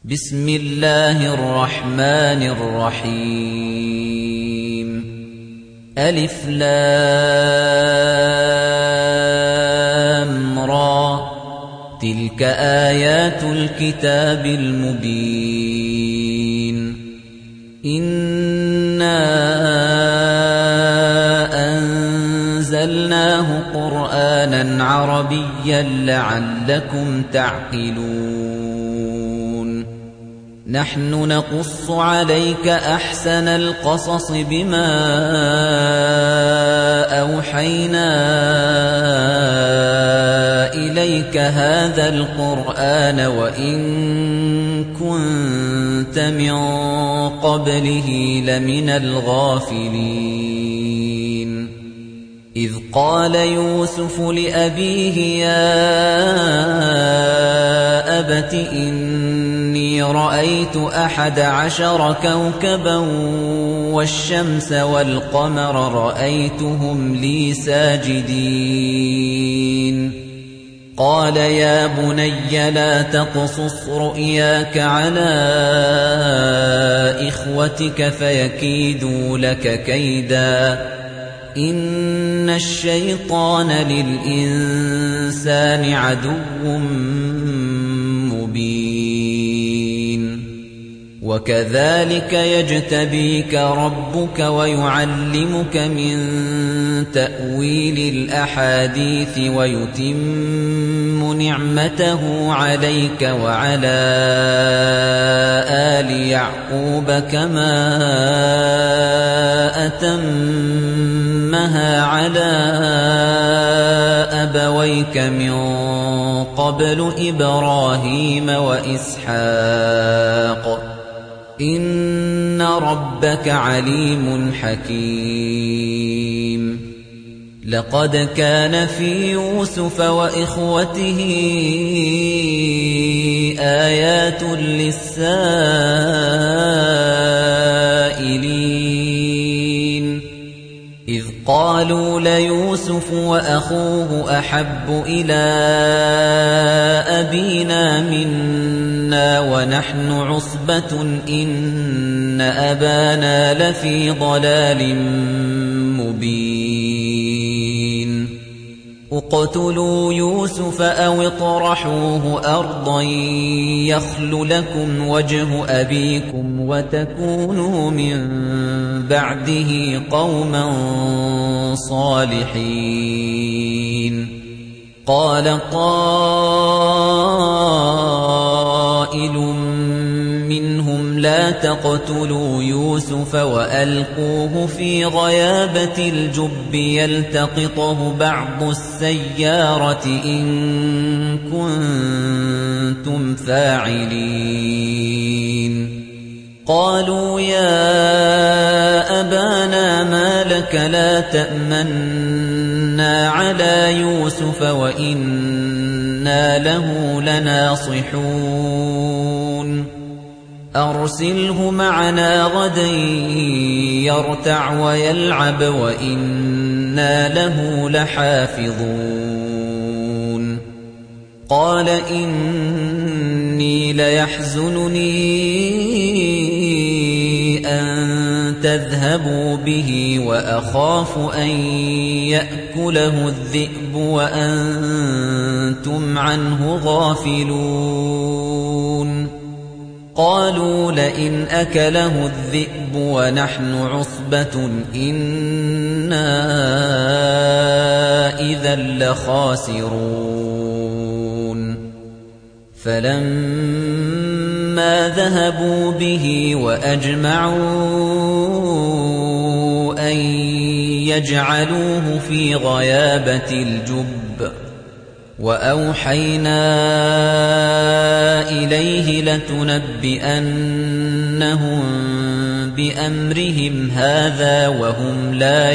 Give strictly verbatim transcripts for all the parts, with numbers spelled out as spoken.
بسم الله الرحمن الرحيم ألف لام را تلك آيات الكتاب المبين إنا أنزلناه قرآنا عربيا لعلكم تعقلون نحن نقص عليك أحسن القصص بما أوحينا إليك هذا القرآن وإن كنت من قبله لمن الغافلين إذ قال يوسف لأبيه يا أبت إني رأيت أحد عشر كوكبا والشمس والقمر رأيتهم لي ساجدين قال يا بني لا تقصص رؤياك على إخوتك فيكيدوا لك كيدا إن الشيطان للإنسان عدو مبين وكذلك يجتبيك ربك ويعلمك من تأويل الأحاديث ويتم نعمته عليك وعلى آل يعقوب كما أتمها على أبويك من قبل إبراهيم وإسحاق إن ربك عليم حكيم لقد كان في يوسف وإخوته آيات للسائلين إذ قالوا ليوسف وأخوه أحب إلى أبينا منا ونحن عصبة إن أبانا لفي ضلال مبين اقتلوا يوسف أو اطرحوه أرضا يخل لكم وجه أبيكم وتكونوا من بعده قوما صالحين قال قائل منهم لا تقتلوا يوسف وألقوه في غيابة الجب يلتقطه بعض السيارة إن كنتم فاعلين قالوا يا أبانا ما لك لا تأمنا على يوسف وإنا له لناصحون أرسله معنا غدا يرتع ويلعب وإنا له لحافظون قال إني ليحزنني أن تذهبوا به وأخاف أن يأكله الذئب وأنتم عنه غافلون قالوا لئن أكله الذئب ونحن عصبة إنا إذا لخاسرون فلما ذهبوا به وأجمعوا أن يجعلوه في غيابة الجب وأوحينا إليه لتنبئنهم بأمرهم هذا وهم لا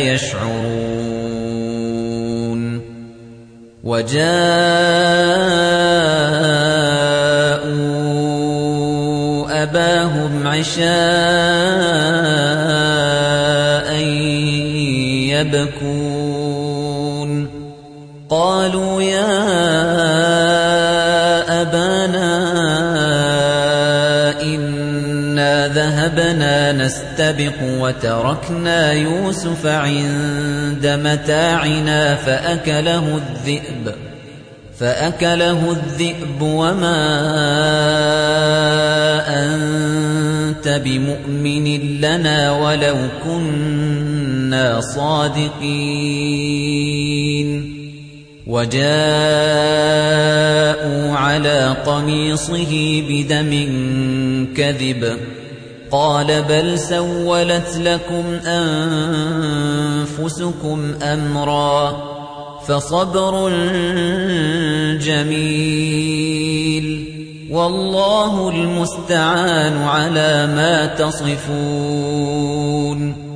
يشعرون وجاءوا أباهم عشاء يبكون قالوا يا أبانا ذهبنا نستبق وتركنا يوسف عند متاعنا فأكله الذئب فأكله الذئب وما أنت بمؤمن لنا ولو كنا صادقين وجاءوا على قميصه بدم كذب قال بل سولت لكم أنفسكم أمرا فصبر جميل والله المستعان على ما تصفون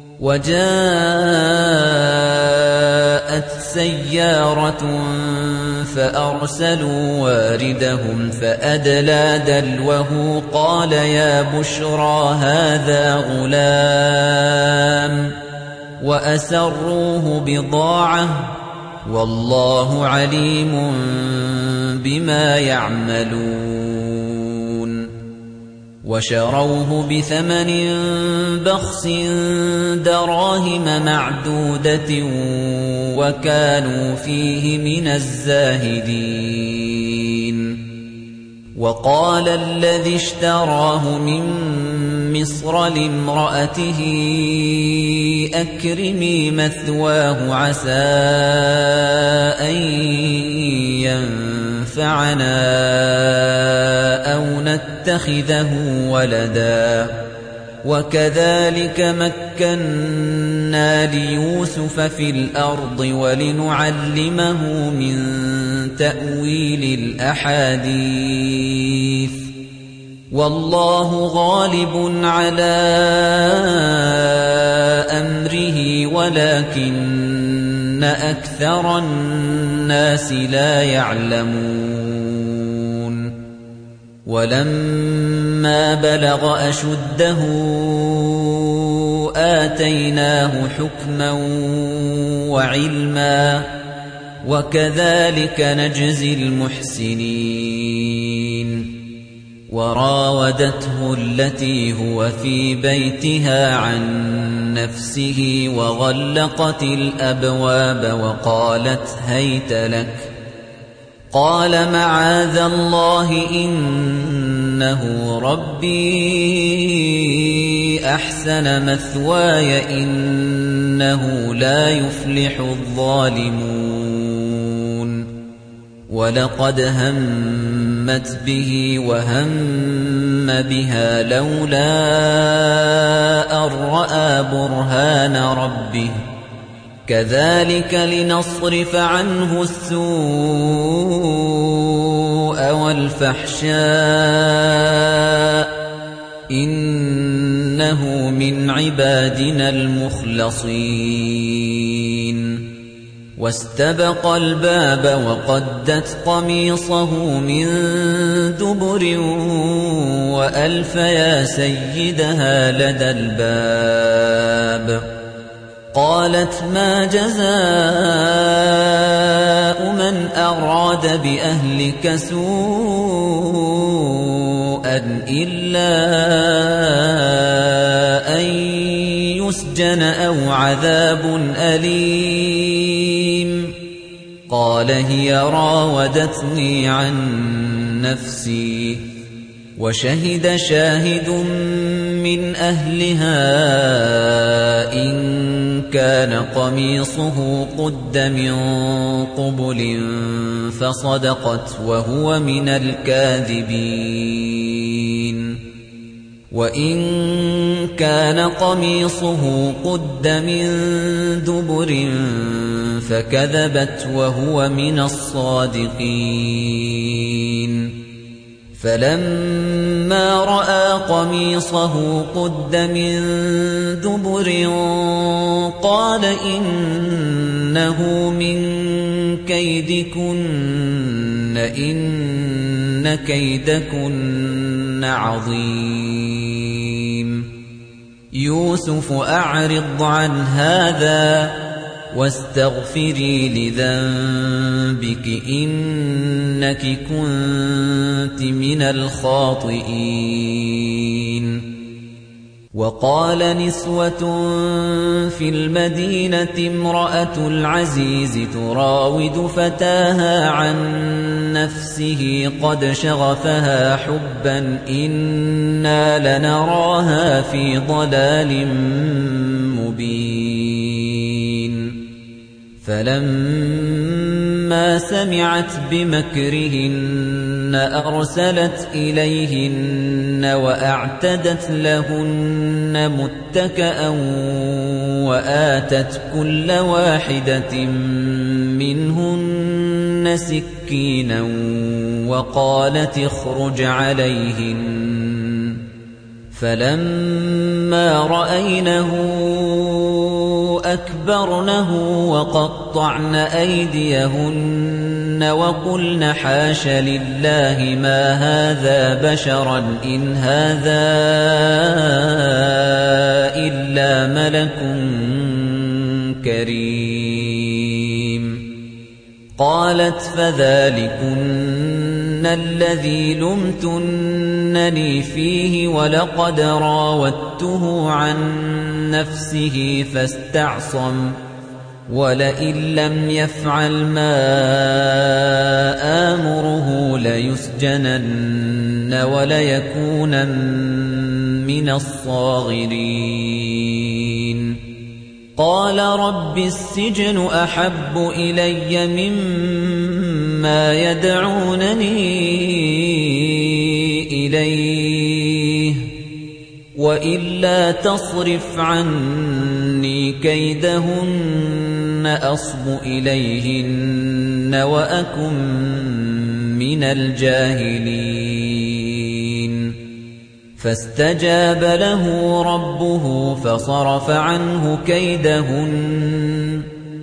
وجاءت سيارة فأرسلوا واردهم فأدلى دلوه قال يا بشرى هذا غلام وأسروه بضاعة والله عليم بما يعملون وشروه بثمن بخس دراهم معدودة وكانوا فيه من الزاهدين وقال الذي اشتراه من مصر لامرأته أكرمي مثواه عسى أن ينفعنا أو نتخذه ولدا وكذلك مكنا ليوسف في الأرض ولنعلمه من تأويل الأحاديث والله غالب على أمره ولكن أكثر الناس لا يعلمون ولما بلغ أشده آتيناه حكما وعلما وكذلك نجزي المحسنين وراودته التي هو في بيتها عن نفسه وغلقت الأبواب وقالت هيت لك قال معاذ الله إنه ربي أحسن مثواي إنه لا يفلح الظالمون ولقد همت به وهم بها لولا أن رأى برهان ربه كذلك لنصرف عنه السوء والفحشاء إنه من عبادنا المخلصين واستبق الباب وقدت قميصه من دبر وألف يا سيدها لدى الباب قالت ما جزاء من أراد بأهلك سوءا إلا أن يسجن أو عذاب أليم قال هي راودتني عن نفسي وشهد شاهد من أهلها إن كان قميصه قد من قبل فصدقت وهو من الكاذبين وإن كان قميصه قد من دبر فكذبت وهو من الصادقين فلما رأى قميصه قد من دبر قال إنه من كيدكن إن كيدكن عظيم يوسف أعرض عن هذا واستغفري لذنبك إنك كنت من الخاطئين وقال نسوة في المدينة امرأة العزيز تراود فتاها عن نفسه قد شغفها حبا إنا لنراها في ضلال مبين فلما سمعت بمكرهن أرسلت إليهن وأعتدت لهن متكأ وآتت كل واحدة منهن سكينا وقالت اخرج عليهن فلما رأينه أكبرنه وقطعن أيديهن وقلن حاش لله ما هذا بشرا إن هذا إلا ملك كريم قالت فذلكن الذي لمتنني فيه ولقد راودته عن نفسه فاستعصم ولئن لم يفعل ما آمره ليسجنن وليكونن من الصاغرين قال رب السجن أحب إلي مما يدعونني إليه وإلا تصرف عني كيدهن أصب إليهن وأكن من الجاهلين فاستجاب له ربه فصرف عنه كيدهن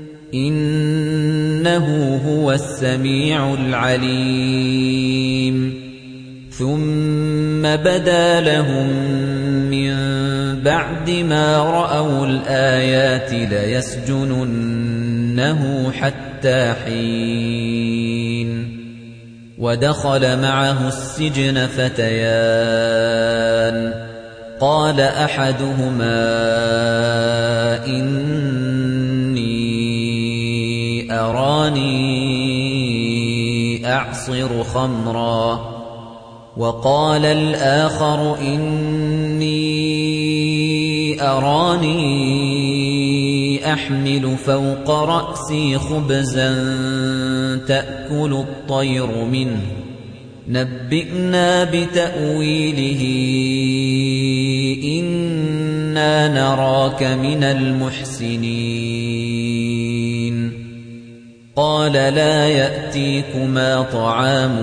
إنه هو السميع العليم ثم بدا لهم من بعد ما رأوا الآيات ليسجننه حتى حين ودخل معه السجن فتيان قال أحدهما إني أراني أعصر خمرا وقال الآخر إني أراني أحمل فوق رأسي خبزا تأكل الطير منه نبئنا بتأويله إنا نراك من المحسنين قال لا يأتيكما طعام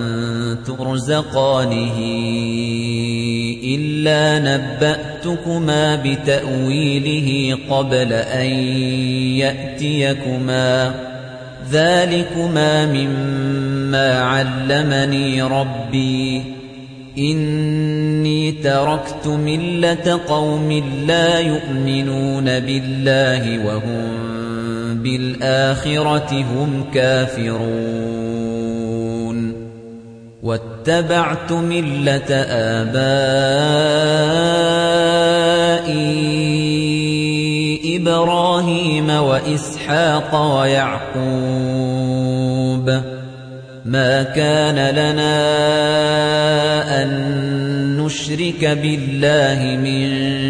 ترزقانه إلا نبأتكما بتأويله قبل أن يأتيكما ذلكما مما علمني ربي إني تركت ملة قوم لا يؤمنون بالله وهم بالآخرة هم كافرون واتبعت ملة آبائي إبراهيم وإسحاق ويعقوب ما كان لنا أن نشرك بالله من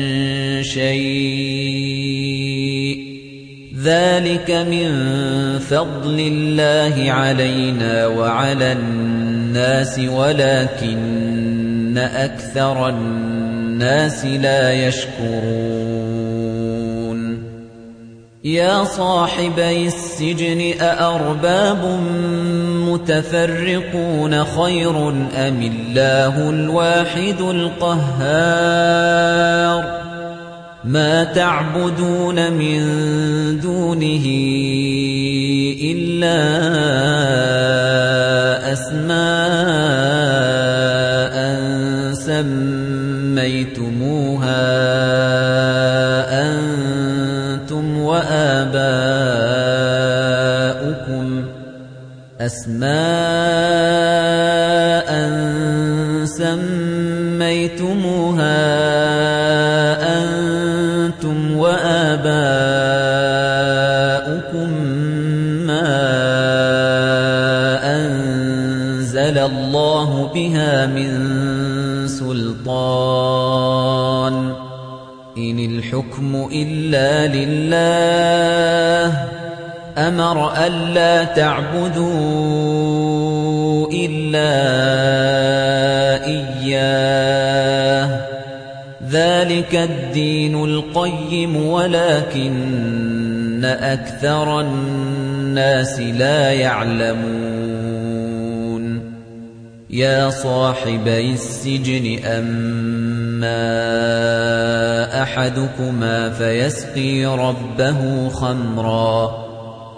شيء ذلك من فضل الله علينا وعلى الناس ولكن أكثر الناس لا يشكرون يا صاحبي السجن أأرباب متفرقون خير أم الله الواحد القهار ما تعبدون من دونه إلا أسماء سميتموها أنتم وآباؤكم أسماء سميتموها الله بها من سلطان إن الحكم إلا لله أمر ألا تعبدوا إلا إياه ذلك الدين القيم ولكن أكثر الناس لا يعلمون يا صاحبي السجن أما أحدكما فيسقي ربه خمرا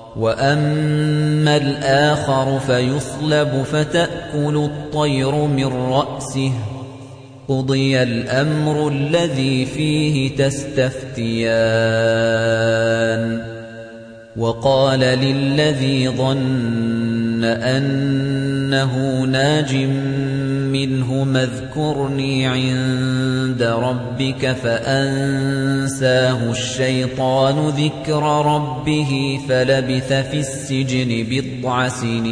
وأما الآخر فيصلب فتأكل الطير من رأسه قضي الأمر الذي فيه تستفتيان وقال للذي ظن أنه ناج منهما اذكرني عند ربك فأنساه الشيطان ذكر ربه فلبث في السجن بضع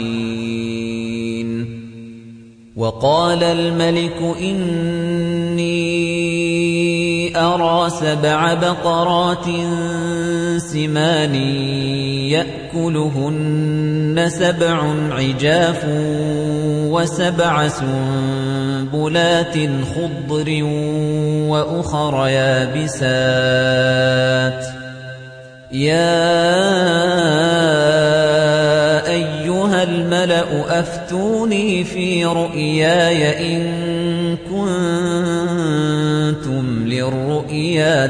سنين وقال الملك إني أرى سبع بقرات سمان يأكلهن سبع عجاف وسبع سنبلات خضر وأخر يابسات يا أيها الملأ أفتوني في رؤياي إن كنتم للرؤيا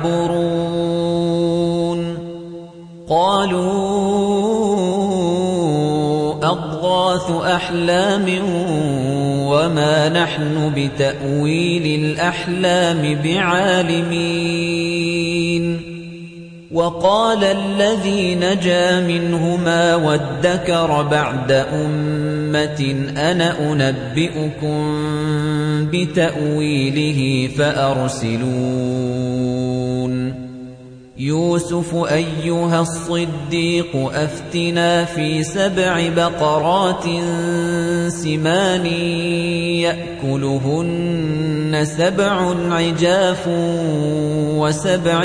تعبرون قالوا أضغاث أحلام وما نحن بتأويل الأحلام بعالمين وقال الذي نجا منهما وادكر بعد أمة أنا أنبئكم بتأويله فأرسلون يوسف أيها الصديق أفتنا في سبع بقرات سمان يأكلهن سبع عجاف وسبع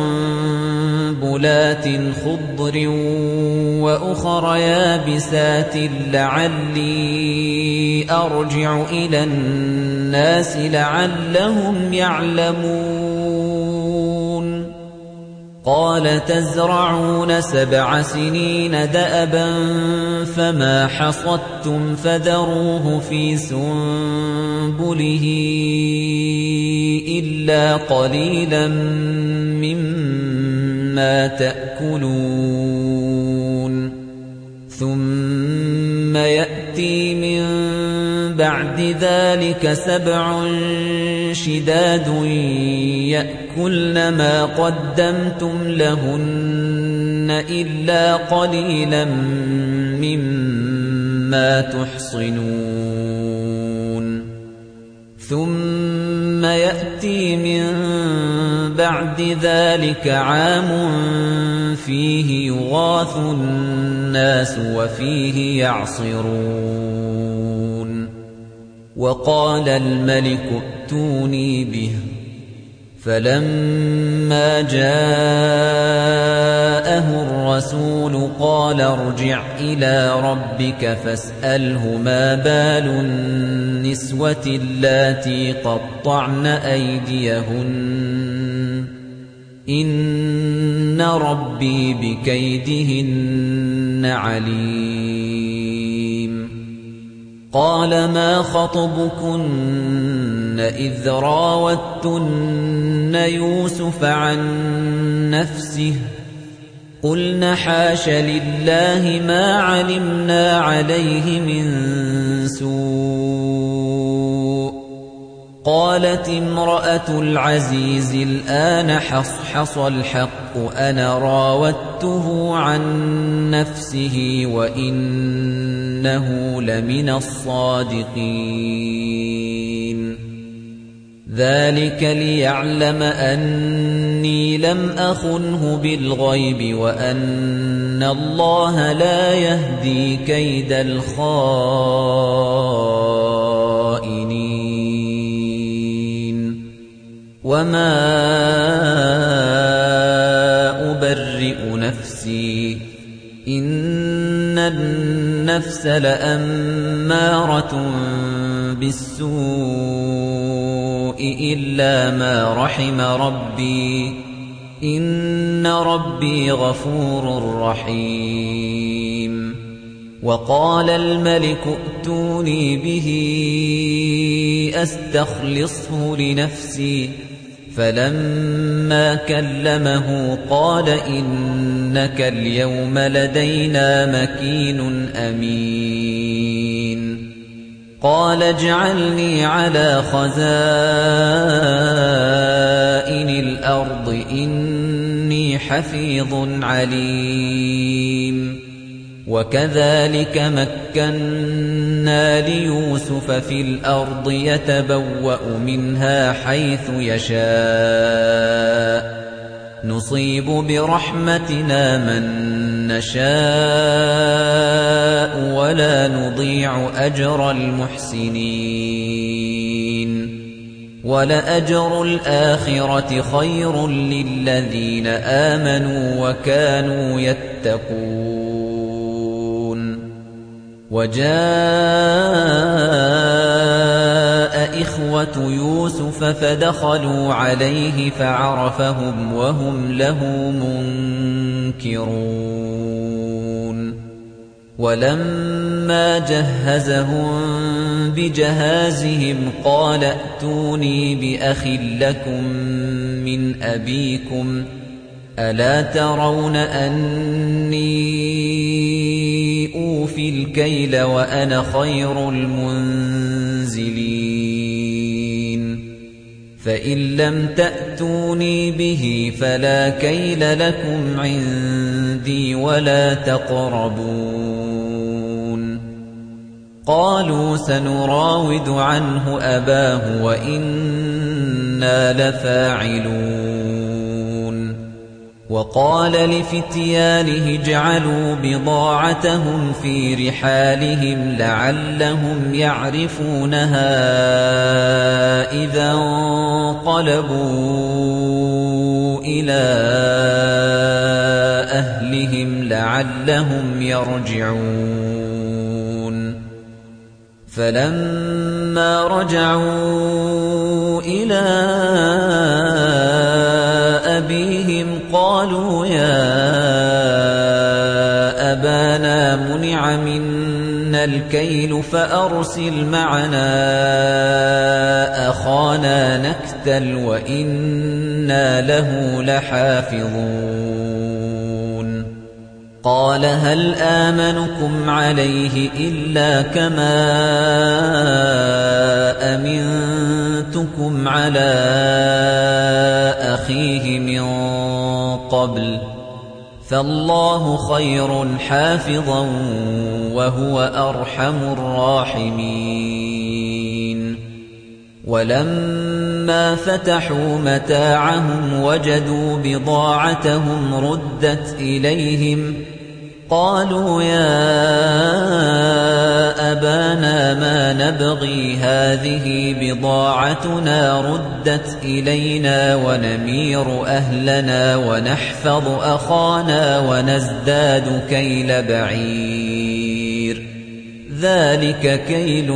سنبلات خضر وأخر يابسات لعلي أرجع إلى الناس لعلهم يعلمون قال تزرعون سبع سنين دأبا فما حصدتم فذروه في سنبله إلا قليلا مما تأكلون ثم يأتي من بعد ذلك سبع شداد يأكلن ما قدمتم لهن إلا قليلا مما تحصنون ثم يأتي من بعد ذلك عام فيه يغاث الناس وفيه يعصرون وقال الملك ائتوني به فلما جاءه الرسول قال ارجع إلى ربك فاسأله ما بال النسوة اللاتي قطعن أيديهن إن ربي بكيدهن عليم قال ما خطبكن إذ راوتن يوسف عن نفسه قلن حاش لله ما علمنا عليه من سوء قالت امرأة العزيز الآن حصحص الحق أنا راودته عن نفسه وإنه لمن الصادقين ذلك ليعلم أني لم أخنه بالغيب وأن إِنَّ اللَّهَ لَا يَهْدِي كَيْدَ الْخَائِنِينَ وَمَا أُبَرِّئُ نَفْسِي إِنَّ النَّفْسَ لَأَمَّارَةٌ بِالسُّوءِ إِلَّا مَا رَحِمَ رَبِّي إِنَّ رَبِّي غَفُورٌ رَّحِيمٌ وَقَالَ الْمَلِكُ ائْتُونِي بِهِ أَسْتَخْلِصْهُ لِنَفْسِي فَلَمَّا كَلَّمَهُ قَالَ إِنَّكَ الْيَوْمَ لَدَيْنَا مَكِينٌ أَمِينٌ قَالَ اجْعَلْنِي عَلَى خَزَائِنِ الْأَرْضِ إِنِّي حَفِيظٌ عَلِيمٌ وَكَذَلِكَ مَكَّنَّا لِيُوسُفَ فِي الْأَرْضِ يَتَبَوَّأُ مِنْهَا حَيْثُ يَشَاءُ نُصِيبُ بِرَحْمَتِنَا مَن نَّشَاءُ وَلَا نُضِيعُ أَجْرَ الْمُحْسِنِينَ وَلَأَجْرُ الْآخِرَةِ خَيْرٌ لِّلَّذِينَ آمَنُوا وَكَانُوا يَتَّقُونَ وَجَاءَ إِخْوَةُ يُوسُفَ فَدَخَلُوا عَلَيْهِ فَعَرَفَهُمْ وَهُمْ لَهُ مُنكِرُونَ وَلَمَّا جَهَّزَهُم بِجَهَازِهِمْ قَالَ ائْتُونِي بِأَخٍ لَّكُم مِّنْ أَبِيكُمْ أَلَا تَرَوْنَ أَنِّي أُوفِي الْكَيْلَ وَأَنَا خَيْرُ الْمُنزِلِينَ فَإِن لَّمْ تَأْتُونِي بِهِ فَلَا كَيْلَ لَكُمْ عِندِي وَلَا تَقْرَبُونَ قَالُوا سَنُرَاوِدُ عَنْهُ أَبَاهُ وَإِنَّا لَفَاعِلُونَ وَقَالَ لِفِتْيَانِهِ اجْعَلُوا بِضَاعَتَهُمْ فِي رِحَالِهِمْ لَعَلَّهُمْ يَعْرِفُونَهَا إِذَا انقَلَبُوا إِلَىٰ أَهْلِهِمْ لَعَلَّهُمْ يَرْجِعُونَ فَلَمَّا رَجَعُوا إِلَىٰ أَبِيهِمْ قَالُوا يَا أَبَانَا مُنِعَ مِنَّا الْكَيْلُ فَأَرْسِلْ مَعَنَا أَخَانَا نَكْتَلْ وَإِنَّا لَهُ لَحَافِظُونَ قَالَ هَلْ آمَنُكُمْ عَلَيْهِ إِلَّا كَمَا أَمِنتُكُمْ عَلَىٰ أَخِيهِ مِن قَبْلُ فَاللَّهُ خَيْرٌ حَافِظًا وَهُوَ أَرْحَمُ الرَّاحِمِينَ وَلَمَّا فَتَحُوا مَتَاعَهُمْ وَجَدُوا بِضَاعَتَهُمْ رُدَّتْ إِلَيْهِمْ قَالُوا يَا أَبَانَا مَا نَبْغِي هَٰذِهِ بِضَاعَتُنَا رُدَّتْ إِلَيْنَا وَنَمِيرُ أَهْلَنَا وَنَحْفَظُ أَخَانَا وَنَزْدَادُ كَيْلَ بَعِيرٍ ذَٰلِكَ كَيْلٌ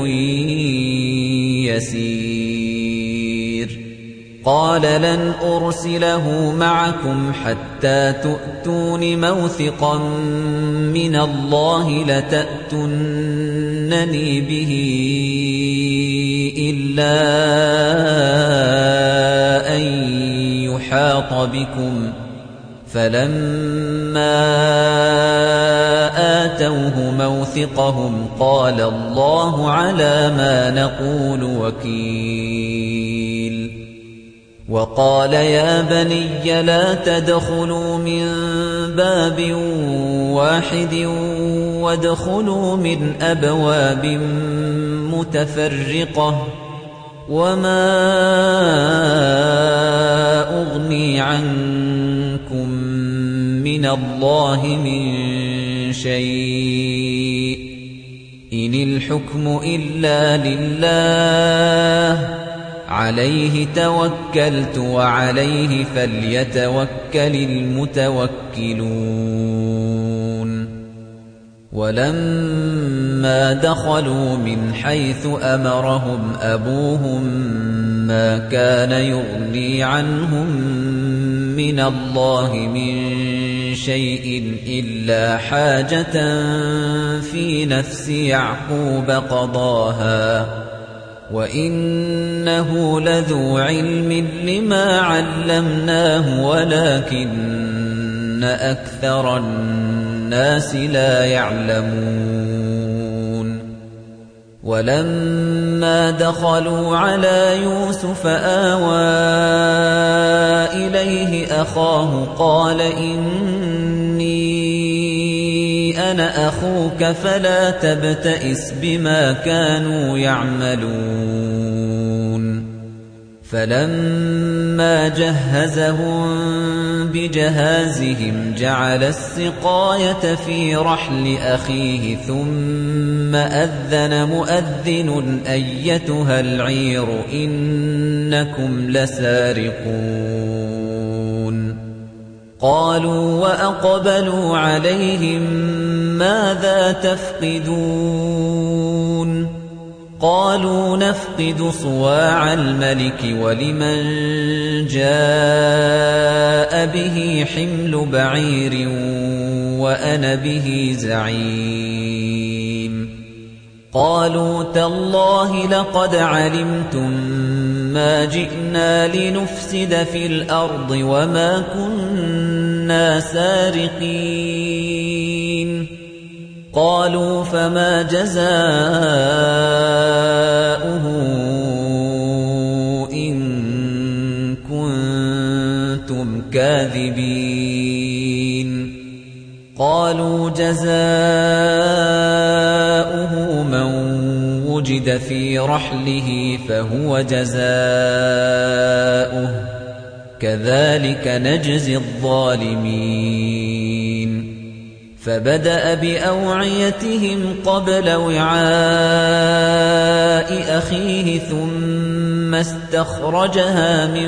يَسِيرٌ قَالَ لَنْ أُرْسِلَهُ مَعَكُمْ حَتَّىٰ تُؤْتُونِ مَوْثِقًا مِّنَ اللَّهِ لَتَأْتُنَّنِي بِهِ إِلَّا أَن يُحَاطَ بِكُمْ فَلَمَّا آتَوْهُ مَوْثِقَهُمْ قَالَ اللَّهُ عَلَىٰ مَا نَقُولُ وَكِيلٌ وَقَالَ يَا بَنِيَّ لَا تَدْخُلُوا مِن بَابٍ وَاحِدٍ وَادْخُلُوا مِنْ أَبْوَابٍ مُتَفَرِّقَةٍ وَمَا أُغْنِي عَنكُم مِّنَ اللَّهِ مِن شيء إن الحكم إلا لله عليه توكلت وعليه فليتوكل المتوكلون ولما دخلوا من حيث أمرهم أبوهم ما كان يغني عنهم من الله من شيء إلا حاجة في نفس يعقوب قضاها وإنه لذو علم لما علمناه ولكن أكثر الناس لا يعلمون ولما دخلوا على يوسف آوى إليه أخاه قال إني أنا أخوك فلا تبتئس بما كانوا يعملون فلما جهزهم بجهازهم جعل السقاية في رحل أخيه ثم أذن مؤذن أيتها العير إنكم لسارقون قالوا وأقبلوا عليهم ماذا تفقدون قالوا نفقد صواع الملك ولمن جاء به حمل بعير وأنا به زعيم قالوا تالله لقد علمتم ما جئنا لنفسد في الأرض وما كنا سارقين قالوا فما جزاؤه إن كنتم كاذبين قالوا جزاؤه من وجد في رحله فهو جزاؤه كذلك نجزي الظالمين فبدأ بأوعيتهم قبل وعاء أخيه ثم استخرجها من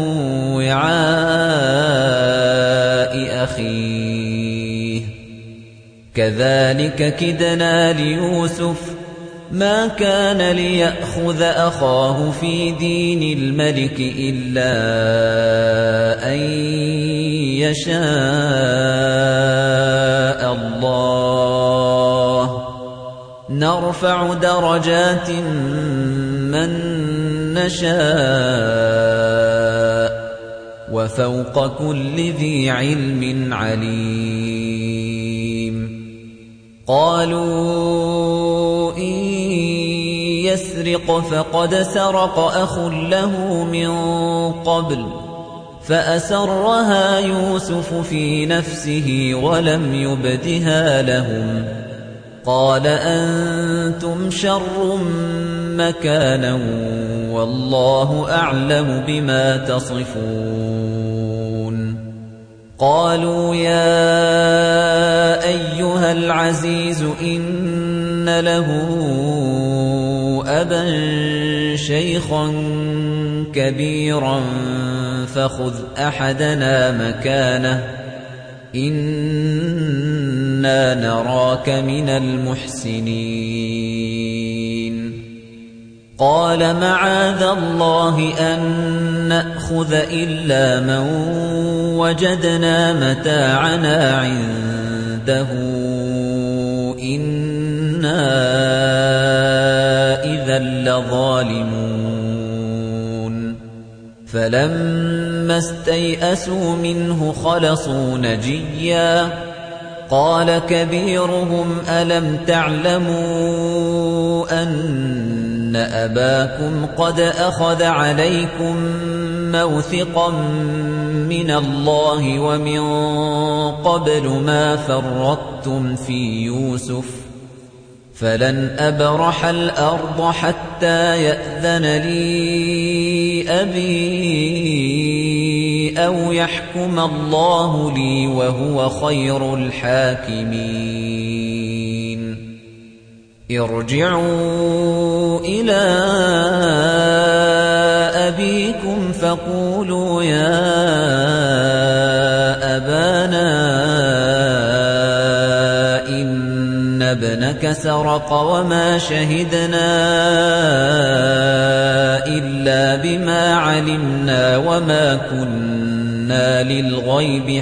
وعاء أخيه كذلك كدنا ليوسف ما كان ليأخذ أخاه في دين الملك إلا أن يشاء الله نرفع درجات من نشاء وفوق كل ذي علم عليم قالوا إن يسرق فقد سرق أخ له من قبل فأسرها يوسف في نفسه ولم يبدها لهم قال أنتم شر مكانا والله أعلم بما تصفون قالوا يا أيها العزيز إن له أبا شيخا كبيرا فخذ أحدنا مكانه إنا نراك من المحسنين قال معاذ الله أن نأخذ إلا من وجدنا متاعنا عنده إنا إذا لظالمون فلما استيئسوا منه خلصوا نجيا قال كبيرهم ألم تعلموا أن أباكم قد أخذ عليكم موثقا من الله ومن قبل ما فرطتم في يوسف فلن أبرح الأرض حتى يأذن لي أبي أو يحكم الله لي وهو خير الحاكمين ارْجِعُوا إِلَىٰ أَبِيكُمْ فَقُولُوا يَا أَبَانَا إِنَّ ابْنَكَ سَرَقَ وَمَا شَهِدْنَا إِلَّا بِمَا عَلِمْنَا وَمَا كُنَّا لِلْغَيْبِ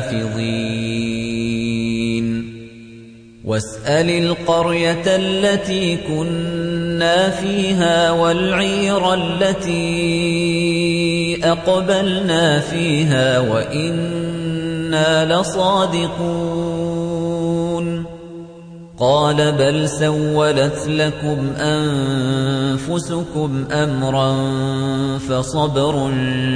حَافِظِينَ وَاسْأَلِ الْقَرْيَةَ الَّتِي كُنَّا فِيهَا وَالْعِيرَ الَّتِي أَقْبَلْنَا فِيهَا وَإِنَّا لَصَادِقُونَ قَالَ بَلْ سَوَّلَتْ لَكُمْ أَنفُسُكُمْ أَمْرًا فَصَبْرٌ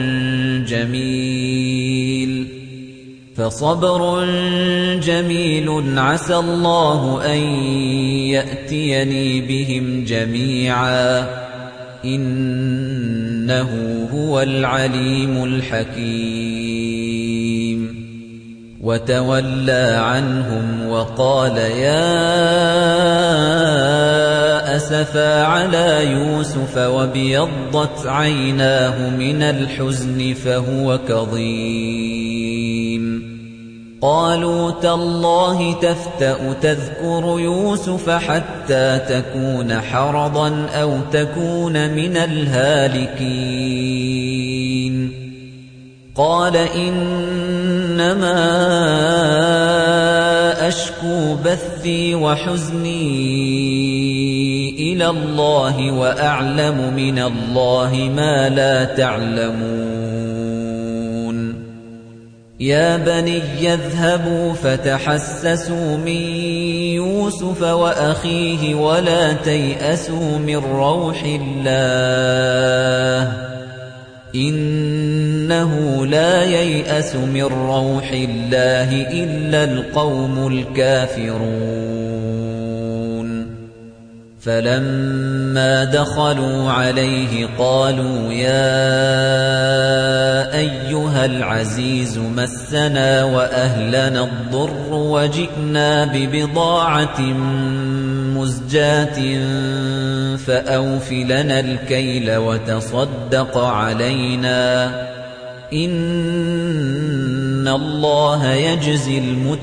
جَمِيلٌ فَصَبْرٌ جَمِيلٌ عَسَى اللَّهُ أَن يَأْتِيَنِي بِهِمْ جَمِيعًا إِنَّهُ هُوَ الْعَلِيمُ الْحَكِيمُ وَتَوَلَّى عَنْهُمْ وَقَالَ يَا أَسَفَا عَلَى يُوسُفَ وَابْيَضَّتْ عَيْنَاهُ مِنَ الْحُزْنِ فَهُوَ كَظِيمٌ قَالُوا تَاللَّهِ تَفْتَأُ تَذْكُرُ يُوسُفَ حَتَّى تَكُونَ حَرَضًا أَوْ تَكُونَ مِنَ الْهَالِكِينَ قَالَ إِنَّمَا أَشْكُو بَثِّي وَحُزْنِي إِلَى اللَّهِ وَأَعْلَمُ مِنَ اللَّهِ مَا لَا تَعْلَمُونَ يَا بَنِيَّ اذْهَبُوا فَتَحَسَّسُوا مِن يُوسُفَ وَأَخِيهِ وَلَا تَيْأَسُوا مِن رَّوْحِ اللَّهِ إِنَّهُ لَا يَيْأَسُ مِن رَّوْحِ اللَّهِ إِلَّا الْقَوْمُ الْكَافِرُونَ فَلَمَّا دَخَلُوا عَلَيْهِ قَالُوا يَا أَيُّهَا الْعَزِيزُ مَسَّنَا وَأَهْلَنَا الضُّرُّ وَجِئْنَا بِبِضَاعَةٍ مُزْجَاةٍ فَأَوْفِ لَنَا الْكَيْلَ وَتَصَدَّقْ عَلَيْنَا إِنَّ اللَّهَ يَجْزِي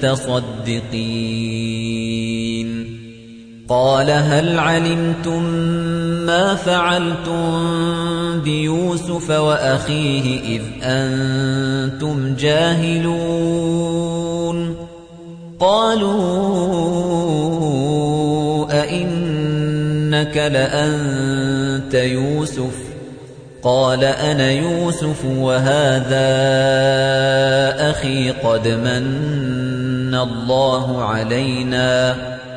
الْمُتَصَدِّقِينَ قَالَ هَلْ عَلِمْتُم مَّا فَعَلْتُم بِيُوسُفَ وَأَخِيهِ إِذْ أَنتُمْ جَاهِلُونَ قَالُوا أَإِنَّكَ لَأَنتَ يُوسُفُ قَالَ أَنَا يُوسُفُ وَهَذَا أَخِي قَدْ مَنَّ اللَّهُ عَلَيْنَا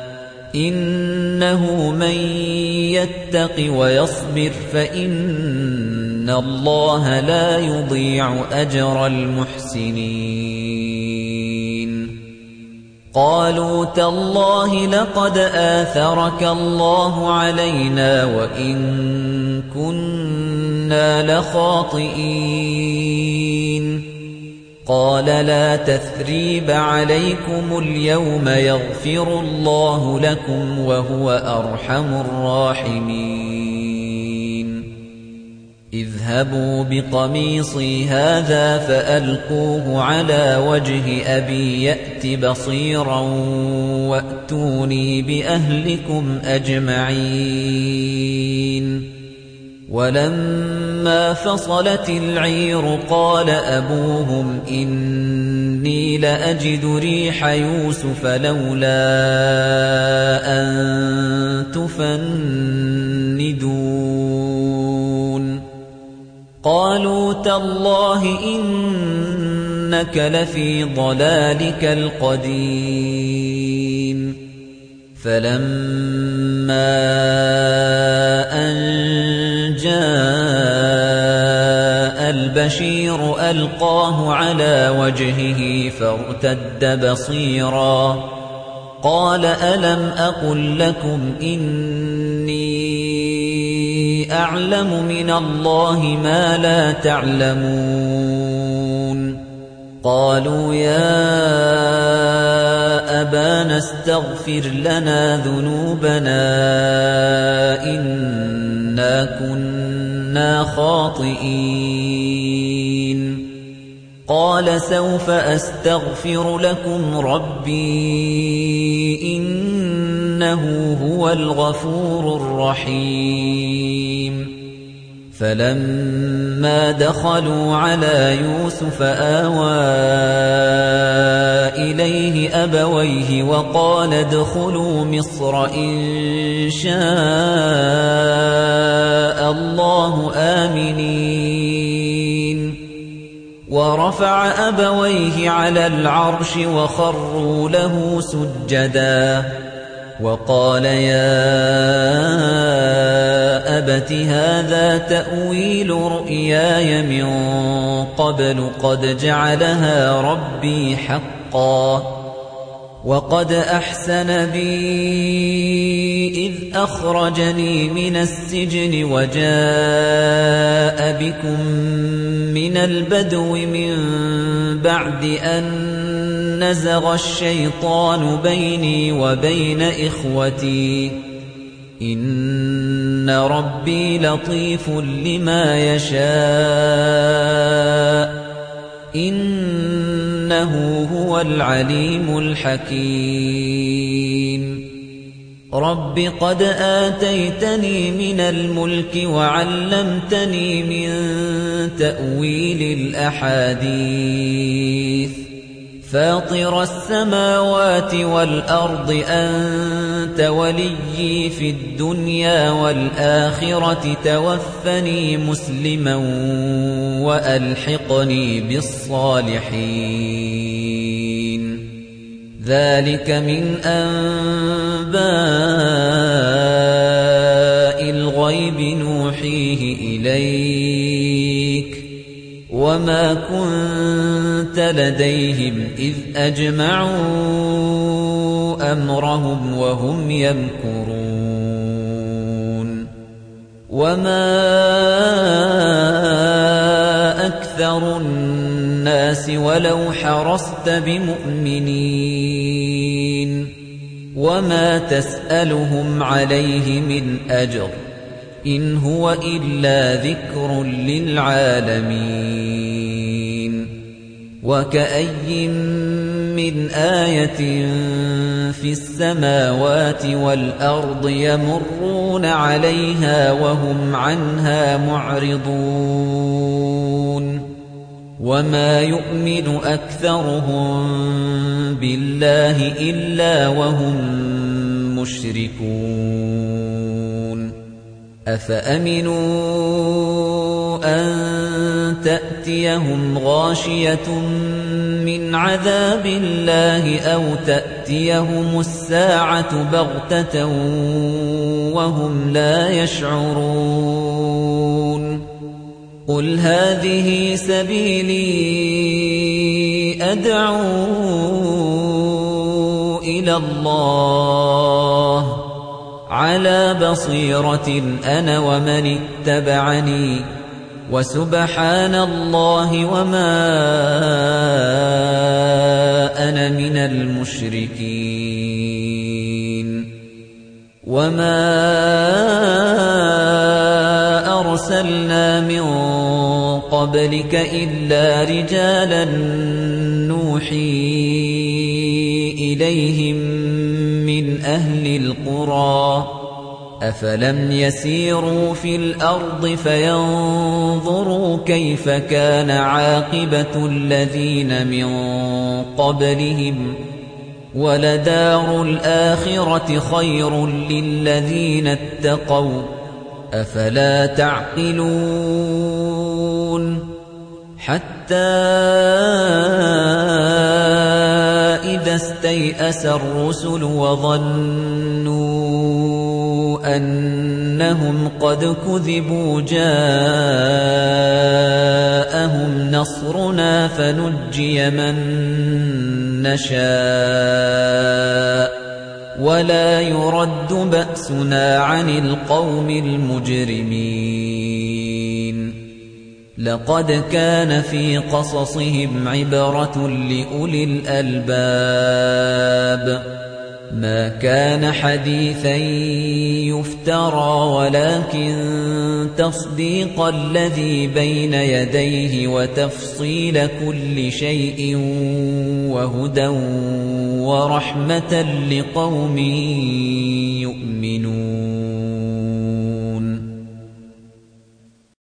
إِنَّهُ مَن يَتَّقِ وَيَصْبِرْ فَإِنَّ اللَّهَ لَا يُضِيعُ أَجْرَ الْمُحْسِنِينَ قَالُوا تَاللَّهِ لَقَدْ آثَرَكَ اللَّهُ عَلَيْنَا وَإِن كُنَّا لَخَاطِئِينَ قَالَ لَا تَثْرِيبَ عَلَيْكُمُ الْيَوْمَ يَغْفِرُ اللَّهُ لَكُمْ وَهُوَ أَرْحَمُ الرَّاحِمِينَ اذْهَبُوا بِقَمِيصِي هَذَا فَأَلْقُوهُ عَلَى وَجْهِ أَبِي يَأْتِ بَصِيرًا وَأْتُونِي بِأَهْلِكُمْ أَجْمَعِينَ وَلَمَّا فَصَلَتِ الْعِيرُ قَالَ أَبُوهُمْ إِنِّي لَأَجِدُ رِيحَ يُوسُفَ لَوْلَا أَن تُفَنِّدُونِ قَالُوا تَاللَّهِ إِنَّكَ لَفِي ضَلَالِكَ الْقَدِيمِ فَلَمَّا أَن جَاءَ الْبَشِيرُ أَلْقَاهُ عَلَى وَجْهِهِ فَارْتَدَّ بَصِيرًا قَالَ أَلَمْ أَقُل لَّكُمْ إِنِّي أَعْلَمُ مِنَ اللَّهِ مَا لَا تَعْلَمُونَ قَالُوا يَا أبانا استغفر لنا ذنوبنا إنا كنا خاطئين قال سوف أستغفر لكم ربي إنه هو الغفور الرحيم فلما دخلوا على يوسف آوى إليه أبويه وقال ادخلوا مصر إن شاء الله آمنين ورفع أبويه على العرش وخروا له سجدا وقال يا أبت هذا تأويل رؤياي من قبل قد جعلها ربي حقا وقد أحسن بي إذ أخرجني من السجن وجاء بكم من البدو من بعد أن نزغ الشيطان بيني وبين إخوتي إن ربي لطيف لما يشاء إنه هو العليم الحكيم رب قد آتيتني من الملك وعلمتني من تأويل الأحاديث فاطر السماوات والأرض أنت وليي في الدنيا والآخرة توفني مسلما وألحقني بالصالحين ذلك من أنباء الغيب نوحيه إليك وما كنت لديهم إذ أجمعوا أمرهم وهم يمكرون وما أكثر الناس ولو حرصت بمؤمنين وما تسألهم عليه من أجر إن هو إلا ذكر للعالمين وكأي من آية في السماوات والأرض يمرون عليها وهم عنها معرضون وما يؤمن أكثرهم بالله إلا وهم مشركون أفأمنوا أن تأتيهم غاشية من عذاب الله أو تأتيهم الساعة بغتة وهم لا يشعرون قل هذه سبيلي أدعو إلى الله على بصيرة أنا ومن اتبعني وسبحان الله وما أنا من المشركين وما أرسلنا من قبلك إلا رجالا نوحي إليهم من أهل القرى أفلم يسيروا في الأرض فينظروا كيف كان عاقبة الذين من قبلهم ولدار الآخرة خير للذين اتقوا أفلا تعقلون حتى إذا استيأس الرسل وظنوا أنهم قد كذبوا جاءهم نصرنا فنجي من نشاء ولا يرد بأسنا عن القوم المجرمين لقد كان في قصصهم عبرة لأولي الألباب ما كان حديثا يفترى ولكن تصديق الذي بين يديه وتفصيل كل شيء وهدى ورحمة لقوم يؤمنون